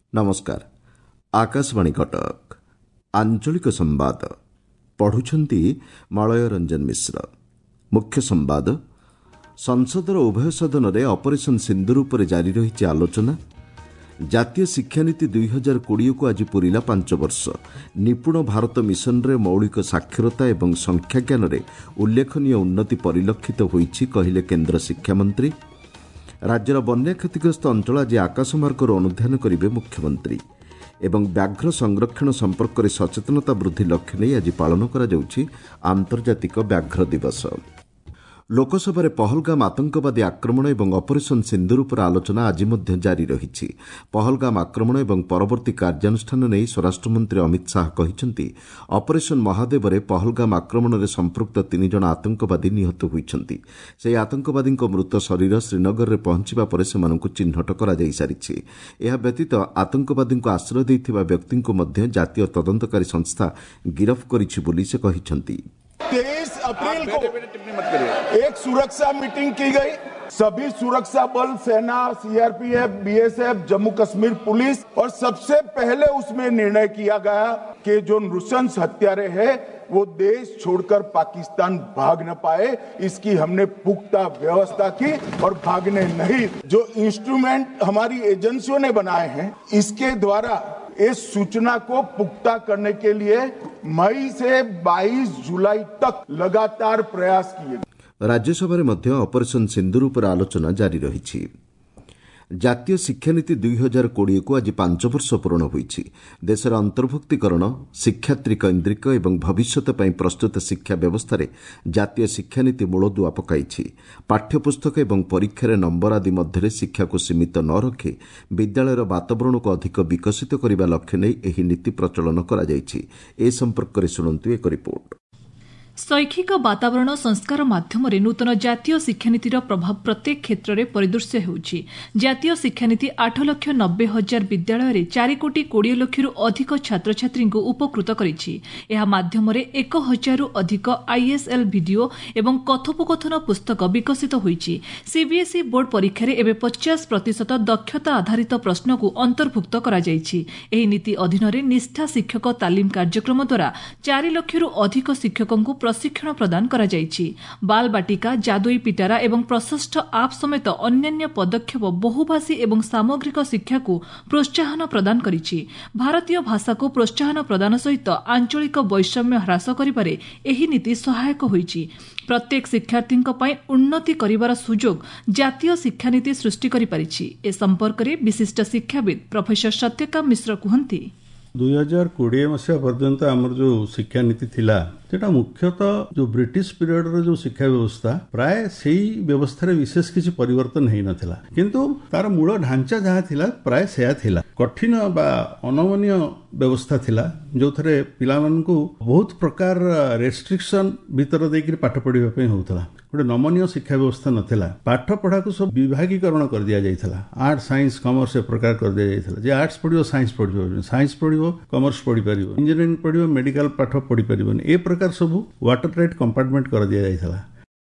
नमस्कार। आकाशवाणी कटक आंचलिक संवाद पढ़ुछंती मलय रंजन मिश्र। मुख्य संवाद संसदर उभय सदन में ऑपरेशन सिंदूर पर जारी रही आलोचना। जातीय शिक्षानीति 2020 को आज पूरिला 5 वर्ष। निपुण भारत मिशन रे मौलिक साक्षरता एवं संख्या ज्ञान रे उल्लेखनीय उन्नति परिलक्षित होईछि कहिले केंद्र शिक्षा मंत्री। राज्यर बन्या क्षतिग्रस्त अंचल आज आकाशमार्गर अनुध्यान करेंगे मुख्यमंत्री एवं व्याघ्र संरक्षण संपर्क में सचेतनता वृद्धि लक्ष्य नहीं आज पालन करा जाउछि आंतर्जातिक व्याघ्र दिवस। लोकसभा पहलगाम आतंकवादी आक्रमण एवं ऑपरेशन सिंदूर पर आलोचना आज मध्य जारी रही। पहलगाम आक्रमण एवं परवर्ती कार्यानुष्ठान नहीं स्वराष्ट्रमंत्री अमित शाह कहते ऑपरेशन महादेव रे पहलगाम आक्रमण में संपृक्त 3 जण आतंकवादी निहत होइछन्ति। से आतंकवादी मृत शरीर श्रीनगर में पहुंचवा पर सेमानंकु चिन्हट करा जाई सारिछि। एहा व्यतीत आतंकवादी आश्रय दैथिबा व्यक्ति को मध्य जातीय तदंतकारी संस्था गिरफ करिछि बोली से कहिछन्ति। 23 अप्रैल को एक सुरक्षा मीटिंग की गई। सभी सुरक्षा बल, सेना, CRPF, BSF, Jammu Kashmir police और सबसे पहले उसमें निर्णय किया गया कि जो नृशंस हत्यारे हैं वो देश छोड़कर पाकिस्तान भाग न पाए, इसकी हमने पुख्ता व्यवस्था की और भागने नहीं। जो इंस्ट्रूमेंट हमारी एजेंसियों ने बनाए हैं इसके द्वारा इस सूचना को पुख्ता करने के लिए मई से 22 जुलाई तक लगातार प्रयास किए। राज्यसभा में ऑपरेशन सिंदूर पर आलोचना जारी रही। जातीय शिक्षानीति 2020 को आज 5 वर्ष पूर्ण होईछि। देशर अंतर्भुक्तिकरण, शिक्षात्री केन्द्रिक एवं भविष्यत पई प्रस्तुत शिक्षा व्यवस्था जातीय शिक्षानीति मूलदुआ पकाइछि। पाठ्यपुस्तक एवं परीक्षार नंबर आदि मध्य शिक्षा को सीमित न रखि विद्यालयर वातावरण को अधिक विकसित करने लक्ष्य नहीं एही नीति प्रचलन करा जाइछि। ए संपर्क में सुनंतु एक रिपोर्ट। शैक्षिक वातावरण संस्कार माध्यम नूतन जातीय शिक्षानीतिर प्रभाव प्रत्येक क्षेत्र में परिदृश्य होउछि। जातीय शिक्षानीति 8,90,000 विद्यालय में 4,20,00,000 अधिक छात्र छात्री को उपकृत करिछि। एहा माध्यम 1,000 अधिक आईएसएल वीडियो एवं कथोपकथन पुस्तक विकसित होइछि। सीबीएसई बोर्ड परीक्षा रे एबे 50% दक्षता आधारित प्रश्न को अंतर्भुक्त करा जाइछि। एही नीति अधीन निष्ठा शिक्षक तालीम कार्यक्रम द्वारा 4 लाख अधिक शिक्षकों को प्रशिक्षण प्रदान करा जाइछि। बाल बाटिका, जादुई पिटारा एवं प्रशस्त आप समेत अन्यान्य पदक्षेप बहुभाषी एवं सामग्रिक शिक्षा को प्रोत्साहन प्रदान करिछि। भारतीय भाषा को प्रोत्साहन प्रदान सहित आंचलिक वैषम्य ह्रास करिबारे एही नीति सहायक होइछि। प्रत्येक शिक्षार्थी उन्नति करिबार सुजोग जातीय शिक्षानीति सृष्टि करि पारिछि। ए संपर्क में विशिष्ट शिक्षाविद प्रोफेसर सत्यकाम मिश्र कहନ୍ତି 2020 मसीहा पर्यंत आमर जो शिक्षा नीति थिला सेटा मुख्यतः जो ब्रिटिश पीरियड रो जो शिक्षा व्यवस्था प्राय सेही व्यवस्था रे विशेष किसी परिवर्तन हेई नथिला, किंतु तार मूल ढांचा जहाँ थिला प्राय सेया थिला। कठिन बा अनमनीय व्यवस्था थिला जो थरे पिलामान को बहुत प्रकार रेस्ट्रिक्शन भीतर देकर पाठ पढ़िबा पई होउतला। गोटे नमनीय शिक्षा व्यवस्था नथिला। पाठ पढ़ा को सब विभागीकरण कर दिया जाइथला। आर्ट, साइंस, कॉमर्स ए प्रकार कर दिया जाइथला। जे आर्ट्स पढ़िबो साइंस पढ़िबो, साइंस पढ़िबो कॉमर्स पढ़ि परिबो, इंजीनियरिंग पढ़िबो मेडिकल पाठ पढ़ि परिबो। ए प्रकार सब वाटर टाइट कंपार्टमेंट कर दिया जाइथला।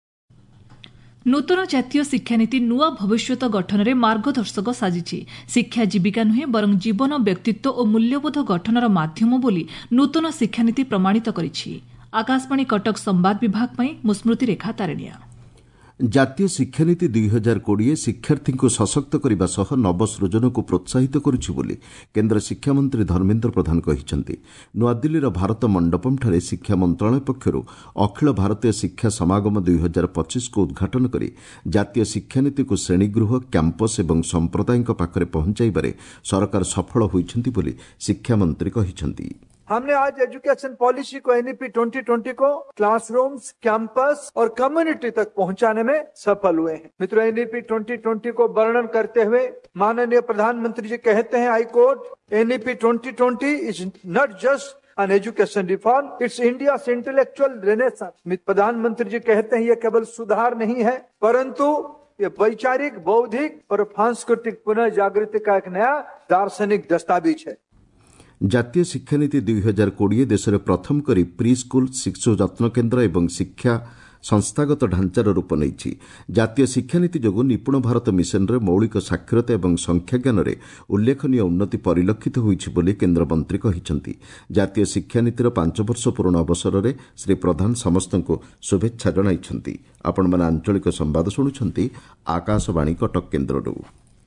नूतन जातीय शिक्षानीति नुआ भविष्यत गठन में मार्गदर्शक साजिछि। शिक्षा जीविका नुहे बरं जीवन, व्यक्तित्व और मूल्यबोध गठनर माध्यम बोली नूतन शिक्षानीति प्रमाणित करिछि। आकाशवाणी कटक संवाद विभाग पई मुस्मृति रेखा तारेनिया। जातीय शिक्षानीति 2020 शिक्षार्थी को सशक्त करने सह नवसृजन को प्रोत्साहित करुछि बोली केन्द्र शिक्षा मंत्री धर्मेन्द्र प्रधान कहिसेंति। नुआदिल्लीर भारत मंडपम ठारे शिक्षा मंत्रालय पक्षरु अखिल भारतीय शिक्षा समागम 2025 को उद्घाटन करी जातीय शिक्षानीति को श्रेणीगृह, कैंपस एवं संप्रदाय पाखरे पहुंचाइबारे सरकार सफल होइछन्ति बोली शिक्षा मंत्री कहिसेंति। हमने आज एजुकेशन पॉलिसी को एनईपी 2020 को क्लासरूम्स, कैंपस और कम्युनिटी तक पहुंचाने में सफल हुए हैं। मित्रों, एनईपी 2020 को वर्णन करते हुए माननीय प्रधानमंत्री जी कहते हैं, I quote, NEP 2020 is not just an education reform, it's India's intellectual renaissance. प्रधानमंत्री जी कहते हैं ये केवल सुधार नहीं है परंतु ये वैचारिक, बौद्धिक और सांस्कृतिक पुनः जागृति का एक नया दार्शनिक दस्तावेज है। जातीय शिक्षानीति 2020 देश में प्रथम करी प्री स्कूल, शिशु जत्न केन्द्र एवं शिक्षा ସଂସ୍ଥାଗତ ଢାଞ୍ଚାର ରୂପ ନେଇଛି। ଜାତୀୟ ଶିକ୍ଷାନୀତି ଯୋଗୁଁ ନିପୁଣ ଭାରତ ମିଶନରେ ମୌଳିକ ସାକ୍ଷରତା ଏବଂ ସଂଖ୍ୟାଜ୍ଞାନରେ ଉଲ୍ଲେଖନୀୟ ଉନ୍ନତି ପରିଲକ୍ଷିତ ହୋଇଛି ବୋଲି କେନ୍ଦ୍ରମନ୍ତ୍ରୀ କହିଛନ୍ତି। ଜାତୀୟ ଶିକ୍ଷାନୀତିର 5 ବର୍ଷ ପୂରଣ ଅବସରରେ ଶ୍ରୀ ପ୍ରଧାନ ସମସ୍ତଙ୍କୁ ଶୁଭେଚ୍ଛା ଜଣାଇଛନ୍ତି। ଆପଣମାନେ ଆଞ୍ଚଳିକ ସମ୍ବାଦ ଶୁଣୁଛନ୍ତି ଆକାଶବାଣୀ କଟକ କେନ୍ଦ୍ରରୁ।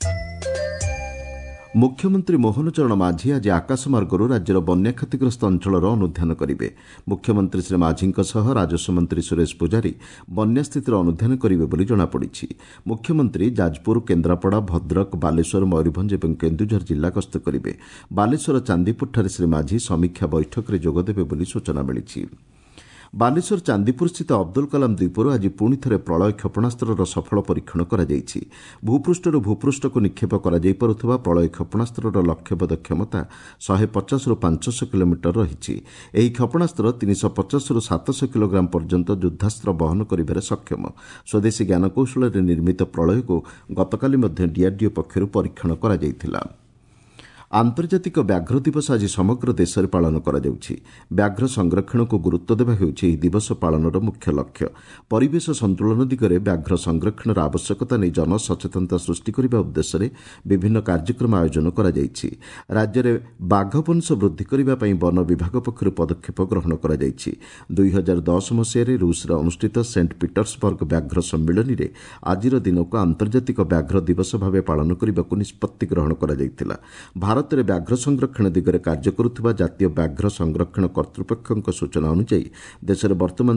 ମୁଖ୍ୟମନ୍ତ୍ରୀ ମୋହନ ଚରଣ ମାଝୀ ଆଜି ଆକାଶମାର୍ଗରୁ ରାଜ୍ୟର ବନ୍ୟା କ୍ଷତିଗ୍ରସ୍ତ ଅଞ୍ଚଳର ଅନୁଧ୍ୟାନ କରିବେ। ମୁଖ୍ୟମନ୍ତ୍ରୀ ଶ୍ରୀ ମାଝୀଙ୍କ ସହ ରାଜସ୍ୱ ମନ୍ତ୍ରୀ ସୁରେଶ ପୂଜାରୀ ବନ୍ୟା ସ୍ଥିତିର ଅନୁଧ୍ୟାନ କରିବେ ବୋଲି ଜଣାପଡ଼ିଛି। ମୁଖ୍ୟମନ୍ତ୍ରୀ ଯାଜପୁର, କେନ୍ଦ୍ରାପଡ଼ା, ଭଦ୍ରକ, ବାଲେଶ୍ୱର, ମୟୂରଭଞ୍ଜ ଏବଂ କେନ୍ଦୁଝର ଜିଲ୍ଲା ଗସ୍ତ କରିବେ। ବାଲେଶ୍ୱର ଚାନ୍ଦିପୁରଠାରେ ଶ୍ରୀ ମାଝୀ ସମୀକ୍ଷା ବୈଠକରେ ଯୋଗଦେବେ ବୋଲି ସୂଚନା ମିଳିଛି। ବାଲେଶ୍ୱର ଚାନ୍ଦିପୁରସ୍ଥିତ ଅବଦୁଲ କଲାମ ଦ୍ୱୀପରୁ ଆଜି ପୁଣି ଥରେ ପ୍ରଳୟ କ୍ଷେପଣାସ୍ତ୍ରର ସଫଳ ପରୀକ୍ଷଣ କରାଯାଇଛି। ଭୂପୃଷ୍ଠରୁ ଭୂପୃଷ୍ଠକୁ ନିକ୍ଷେପ କରାଯାଇପାରୁଥିବା ପ୍ରଳୟ କ୍ଷେପଣାସ୍ତ୍ରର ଲକ୍ଷ୍ୟଭେଦ କ୍ଷମତା 150ରୁ 500 କିଲୋମିଟର ରହିଛି। ଏହି କ୍ଷେପଣାସ୍ତ୍ର 350ରୁ 700 କିଲୋଗ୍ରାମ ପର୍ଯ୍ୟନ୍ତ ଯୁଦ୍ଧାସ୍ତ୍ର ବହନ କରିବାରେ ସକ୍ଷମ। ସ୍ୱଦେଶୀ ଜ୍ଞାନକୌଶଳରେ ନିର୍ମିତ ପ୍ରଳୟକୁ ଗତକାଲି ମଧ୍ୟ ଡିଆର୍ଡିଓ ପକ୍ଷରୁ ପରୀକ୍ଷଣ କରାଯାଇଥିଲା। ଆନ୍ତର୍ଜାତିକ ବ୍ୟାଘ୍ର ଦିବସ ଆଜି ସମଗ୍ର ଦେଶରେ ପାଳନ କରାଯାଉଛି। ବ୍ୟାଘ୍ର ସଂରକ୍ଷଣକୁ ଗୁରୁତ୍ୱ ଦେବା ହେଉଛି ଏହି ଦିବସ ପାଳନର ମୁଖ୍ୟ ଲକ୍ଷ୍ୟ। ପରିବେଶ ସନ୍ତୁଳନ ଦିଗରେ ବ୍ୟାଘ୍ର ସଂରକ୍ଷଣର ଆବଶ୍ୟକତା ନେଇ ଜନସଚେତନତା ସୃଷ୍ଟି କରିବା ଉଦ୍ଦେଶ୍ୟରେ ବିଭିନ୍ନ କାର୍ଯ୍ୟକ୍ରମ ଆୟୋଜନ କରାଯାଇଛି। ରାଜ୍ୟରେ ବାଘ ବଂଶ ବୃଦ୍ଧି କରିବା ପାଇଁ ବନ ବିଭାଗ ପକ୍ଷରୁ ପଦକ୍ଷେପ ଗ୍ରହଣ କରାଯାଇଛି। 2010 ମସିହାରେ ରୁଷରେ ଅନୁଷ୍ଠିତ ସେଣ୍ଟ ପିଟର୍ସବର୍ଗ ବ୍ୟାଘ୍ର ସମ୍ମିଳନୀରେ ଆଜିର ଦିନକୁ ଆନ୍ତର୍ଜାତିକ ବ୍ୟାଘ୍ର ଦିବସ ଭାବେ ପାଳନ କରିବାକୁ ନିଷ୍ପତ୍ତି ଗ୍ରହଣ କରାଯାଇଥିଲା। ଭାରତରେ ବ୍ୟାଘ୍ର ସଂରକ୍ଷଣ ଦିଗରେ କାର୍ଯ୍ୟ କରୁଥିବା ଜାତୀୟ ବ୍ୟାଘ୍ର ସଂରକ୍ଷଣ କର୍ତ୍ତୃପକ୍ଷଙ୍କ ସୂଚନା ଅନୁଯାୟୀ ଦେଶରେ ବର୍ତ୍ତମାନ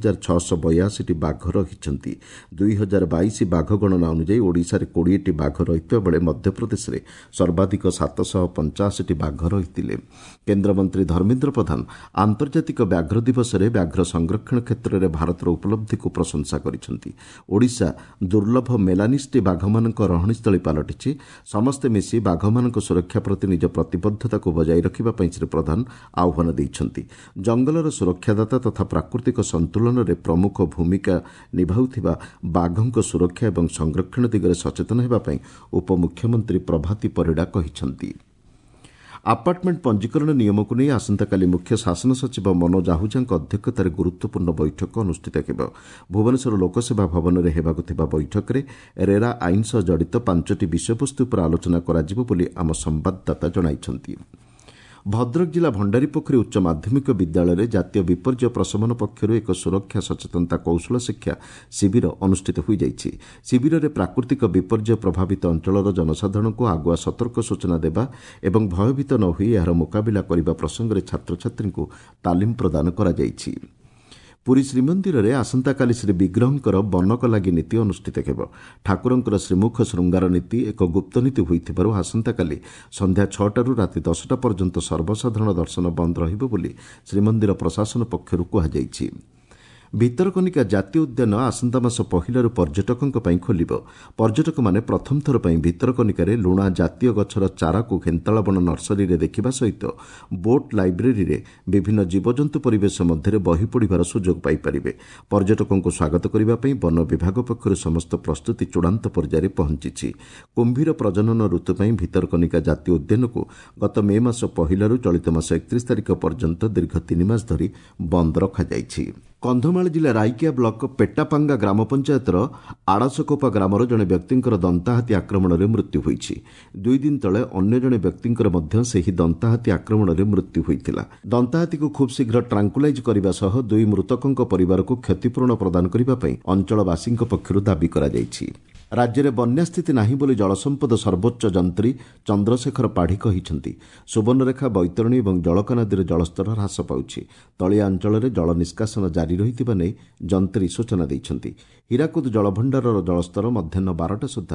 3682ଟି ବାଘ ରହିଛନ୍ତି। 2022 ବାଘ ଗଣନା ଅନୁଯାୟୀ ଓଡ଼ିଶାରେ 20ଟି ବାଘ ରହିଥିବା ବେଳେ ମଧ୍ୟପ୍ରଦେଶରେ ସର୍ବାଧିକ 785ଟି ବାଘ ରହିଥିଲେ। କେନ୍ଦ୍ରମନ୍ତ୍ରୀ ଧର୍ମେନ୍ଦ୍ର ପ୍ରଧାନ ଆନ୍ତର୍ଜାତିକ ବ୍ୟାଘ୍ର ଦିବସରେ ବ୍ୟାଘ୍ର ସଂରକ୍ଷଣ କ୍ଷେତ୍ରରେ ଭାରତର ଉପଲବ୍ଧିକୁ ପ୍ରଶଂସା କରିଛନ୍ତି। ଓଡ଼ିଶା ଦୁର୍ଲଭ ମେଲାନିଷ୍ଟି ବାଘମାନଙ୍କ ରହଣୀସ୍ଥଳୀ ପାଲଟିଛି। ସମସ୍ତେ ମିଶି ବାଘମାନଙ୍କ ସୁରକ୍ଷା ପ୍ରତି ନିଜ ପ୍ରତିବଦ୍ଧତାକୁ ବଜାୟ ରଖିବା ପାଇଁ ଶ୍ରୀ ପ୍ରଧାନ ଆହ୍ୱାନ ଦେଇଛନ୍ତି। ଜଙ୍ଗଲର ସୁରକ୍ଷାଦାତା ତଥା ପ୍ରାକୃତିକ ସନ୍ତୁଳନରେ ପ୍ରମୁଖ ଭୂମିକା ନିଭାଉଥିବା ବାଘଙ୍କ ସୁରକ୍ଷା ଏବଂ ସଂରକ୍ଷଣ ଦିଗରେ ସଚେତନ ହେବା ପାଇଁ ଉପମୁଖ୍ୟମନ୍ତ୍ରୀ ପ୍ରଭାତୀ ପରିଡ଼ା କହିଛନ୍ତି। ଆପାର୍ଟମେଣ୍ଟ ପଞ୍ଜୀକରଣ ନିୟମକୁ ନେଇ ଆସନ୍ତାକାଲି ମୁଖ୍ୟ ଶାସନ ସଚିବ ମନୋଜ ଆହୁଜାଙ୍କ ଅଧ୍ୟକ୍ଷତାରେ ଗୁରୁତ୍ୱପୂର୍ଣ୍ଣ ବୈଠକ ଅନୁଷ୍ଠିତ ହେବ। ଭୁବନେଶ୍ୱର ଲୋକସେବା ଭବନରେ ହେବାକୁ ଥିବା ବୈଠକରେ ରେରା ଆଇନ ସହ ଜଡ଼ିତ 5ଟି ବିଷୟବସ୍ତୁ ଉପରେ ଆଲୋଚନା କରାଯିବ ବୋଲି ଆମ ସମ୍ଭାଦଦାତା ଜଣାଇଛନ୍ତି। ଭଦ୍ରକ ଜିଲ୍ଲା ଭଣ୍ଡାରୀପୋଖରୀ ଉଚ୍ଚ ମାଧ୍ୟମିକ ବିଦ୍ୟାଳୟରେ ଜାତୀୟ ବିପର୍ଯ୍ୟୟ ପ୍ରଶମନ ପକ୍ଷରୁ ଏକ ସୁରକ୍ଷା ସଚେତନତା କୌଶଳ ଶିକ୍ଷା ଶିବିର ଅନୁଷ୍ଠିତ ହୋଇଯାଇଛି। ଶିବିରରେ ପ୍ରାକୃତିକ ବିପର୍ଯ୍ୟୟ ପ୍ରଭାବିତ ଅଞ୍ଚଳର ଜନସାଧାରଣଙ୍କୁ ଆଗୁଆ ସତର୍କ ସୂଚନା ଦେବା ଏବଂ ଭୟଭୀତ ନ ହୋଇ ଏହାର ମୁକାବିଲା କରିବା ପ୍ରସଙ୍ଗରେ ଛାତ୍ରଛାତ୍ରୀଙ୍କୁ ତାଲିମ ପ୍ରଦାନ କରାଯାଇଛି। ପୁରୀ ଶ୍ରୀମନ୍ଦିରରେ ଆସନ୍ତାକାଲି ଶ୍ରୀବିଗ୍ରହଙ୍କର ବନକ ଲାଗି ନୀତି ଅନୁଷ୍ଠିତ ହେବ। ଠାକୁରଙ୍କର ଶ୍ରୀମୁଖ ଶୃଙ୍ଗାର ନୀତି ଏକ ଗୁପ୍ତ ନୀତି ହୋଇଥିବାରୁ ଆସନ୍ତାକାଲି ସନ୍ଧ୍ୟା 6ଟାରୁ ରାତି 10ଟା ପର୍ଯ୍ୟନ୍ତ ସର୍ବସାଧାରଣ ଦର୍ଶନ ବନ୍ଦ ରହିବ ବୋଲି ଶ୍ରୀମନ୍ଦିର ପ୍ରଶାସନ ପକ୍ଷରୁ କୁହାଯାଇଛି। ଭିତରକନିକା ଜାତୀୟ ଉଦ୍ୟାନ ଆସନ୍ତା ମାସ ପହିଲାରୁ ପର୍ଯ୍ୟଟକଙ୍କ ପାଇଁ ଖୋଲିବ। ପର୍ଯ୍ୟଟକମାନେ ପ୍ରଥମ ଥର ପାଇଁ ଭିତରକନିକାରେ ଲୁଣା ଜାତୀୟ ଗଛର ଚାରାକୁ ଘେନ୍ତାଳବଣ ନର୍ସରୀରେ ଦେଖିବା ସହିତ ବୋଟ୍ ଲାଇବ୍ରେରୀରେ ବିଭିନ୍ନ ଜୀବଜନ୍ତୁ ପରିବେଶ ମଧ୍ୟରେ ବହି ପଢ଼ିବାର ସୁଯୋଗ ପାଇପାରିବେ। ପର୍ଯ୍ୟଟକଙ୍କୁ ସ୍ୱାଗତ କରିବା ପାଇଁ ବନ ବିଭାଗ ପକ୍ଷରୁ ସମସ୍ତ ପ୍ରସ୍ତୁତି ଚୂଡ଼ାନ୍ତ ପର୍ଯ୍ୟାୟରେ ପହଞ୍ଚିଛି। କୁମ୍ଭୀର ପ୍ରଜନନ ଋତୁ ପାଇଁ ଭିତରକନିକା ଜାତୀୟ ଉଦ୍ୟାନକୁ ଗତ ମେ ମାସ ପହିଲାରୁ ଚଳିତ ମାସ 31 ତାରିଖ ପର୍ଯ୍ୟନ୍ତ ଦୀର୍ଘ 3 ମାସ ଧରି ବନ୍ଦ ରଖାଯାଇଛି। କନ୍ଧମାଳ ଜିଲ୍ଲା ରାଇକିଆ ବ୍ଲକ ପେଟାପାଙ୍ଗା ଗ୍ରାମ ପଞ୍ଚାୟତର ଆଡ଼ସକୋପା ଗ୍ରାମର ଜଣେ ବ୍ୟକ୍ତିଙ୍କର ଦନ୍ତାହାତୀ ଆକ୍ରମଣରେ ମୃତ୍ୟୁ ହୋଇଛି। 2 ଦିନ ତଳେ ଅନ୍ୟ ଜଣେ ବ୍ୟକ୍ତିଙ୍କର ମଧ୍ୟ ସେହି ଦନ୍ତାହାତୀ ଆକ୍ରମଣରେ ମୃତ୍ୟୁ ହୋଇଥିଲା। ଦନ୍ତାହାତୀକୁ ଖୁବ୍ ଶୀଘ୍ର ଟ୍ରାଙ୍କୁଲାଇଜ୍ କରିବା ସହ 2 ମୃତକଙ୍କ ପରିବାରକୁ କ୍ଷତିପୂରଣ ପ୍ରଦାନ କରିବା ପାଇଁ ଅଞ୍ଚଳବାସୀଙ୍କ ପକ୍ଷରୁ ଦାବି କରାଯାଇଛି। ରାଜ୍ୟରେ ବନ୍ୟା ସ୍ଥିତି ନାହିଁ ବୋଲି ଜଳସମ୍ପଦ ସର୍ବୋଚ୍ଚ ଯନ୍ତ୍ରୀ ଚନ୍ଦ୍ରଶେଖର ପାଢ଼ୀ କହିଛନ୍ତି। ସୁବର୍ଣ୍ଣରେଖା, ବୈତରଣୀ ଏବଂ ଜଳକା ନଦୀର ଜଳସ୍ତର ହ୍ରାସ ପାଉଛି। ତଳିଆ ଅଞ୍ଚଳରେ ଜଳ ନିଷ୍କାସନ ଜାରି ରହିଥିବା ନେଇ ଯନ୍ତ୍ରୀ ସୂଚନା ଦେଇଛନ୍ତି। ହୀରାକୁଦ ଜଳଭଣ୍ଡାରର ଜଳସ୍ତର ମଧ୍ୟାହ୍ନ 12ଟା ସୁଦ୍ଧା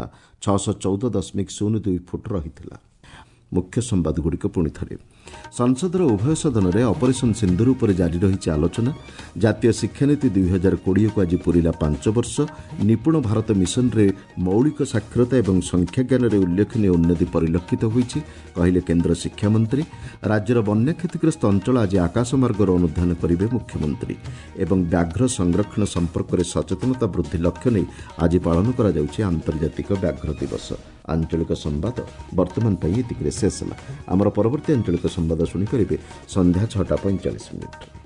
614.02 ଫୁଟ ରହିଥିଲା। ମୁଖ୍ୟ ସମ୍ବାଦଗୁଡ଼ିକ ପୁଣି ଥରେ। ସଂସଦର ଉଭୟ ସଦନରେ ଅପରେସନ ସିନ୍ଦୁର ଉପରେ ଜାରି ରହିଛି ଆଲୋଚନା। ଜାତୀୟ ଶିକ୍ଷାନୀତି 2020କୁ ଆଜି ପୂରିଲା 5 ବର୍ଷ। ନିପୁଣ ଭାରତ ମିଶନରେ ମୌଳିକ ସାକ୍ଷରତା ଏବଂ ସଂଖ୍ୟାଜ୍ଞାନରେ ଉଲ୍ଲେଖନୀୟ ଉନ୍ନତି ପରିଲକ୍ଷିତ ହୋଇଛି କହିଲେ କେନ୍ଦ୍ର ଶିକ୍ଷାମନ୍ତ୍ରୀ। ରାଜ୍ୟର ବନ୍ୟା କ୍ଷତିଗ୍ରସ୍ତ ଅଞ୍ଚଳ ଆଜି ଆକାଶମାର୍ଗର ଅନୁଧ୍ୟାନ କରିବେ ମୁଖ୍ୟମନ୍ତ୍ରୀ। ଏବଂ ବ୍ୟାଘ୍ର ସଂରକ୍ଷଣ ସମ୍ପର୍କରେ ସଚେତନତା ବୃଦ୍ଧି ଲକ୍ଷ୍ୟ ନେଇ ଆଜି ପାଳନ କରାଯାଉଛି ଆନ୍ତର୍ଜାତିକ ବ୍ୟାଘ୍ର ଦିବସ। ଆଞ୍ଚଳିକ ସମ୍ବାଦ ବର୍ତ୍ତମାନ ପାଇଁ ଏତିକିରେ ଶେଷ ହେଲା। ଆମର ପରବର୍ତ୍ତୀ ଆଞ୍ଚଳିକ ସମ୍ବାଦ ଶୁଣିପାରିବେ ସନ୍ଧ୍ୟା 6:45।